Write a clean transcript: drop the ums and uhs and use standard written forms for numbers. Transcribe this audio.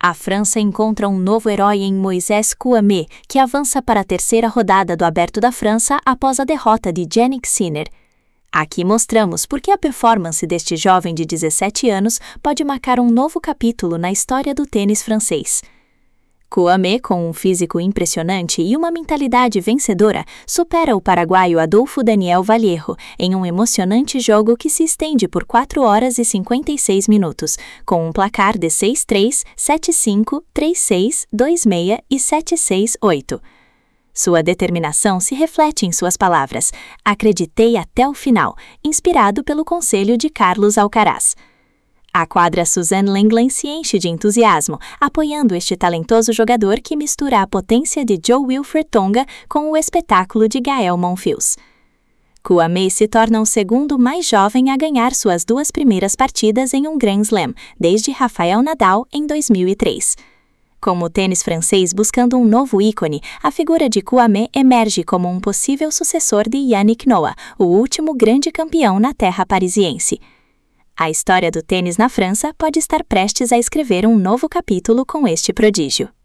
A França encontra um novo herói em Moisés Kouamé, que avança para a terceira rodada do Aberto da França após a derrota de Jannik Sinner. Aqui mostramos por que a performance deste jovem de 17 anos pode marcar um novo capítulo na história do tênis francês. Kouamé, com um físico impressionante e uma mentalidade vencedora, supera o paraguaio Adolfo Daniel Vallejo em um emocionante jogo que se estende por 4 horas e 56 minutos, com um placar de 6-3, 7-5, 3-6, 2-6 e 7-6-8. Sua determinação se reflete em suas palavras: "Acreditei até o final", inspirado pelo conselho de Carlos Alcaraz. A quadra Suzanne Lenglen se enche de entusiasmo, apoiando este talentoso jogador que mistura a potência de Jo-Wilfried Tsonga com o espetáculo de Gael Monfils. Kouamé se torna o segundo mais jovem a ganhar suas 2 primeiras partidas em um Grand Slam, desde Rafael Nadal em 2003. Com o tênis francês buscando um novo ícone, a figura de Kouamé emerge como um possível sucessor de Yannick Noah, o último grande campeão na terra parisiense. A história do tênis na França pode estar prestes a escrever um novo capítulo com este prodígio.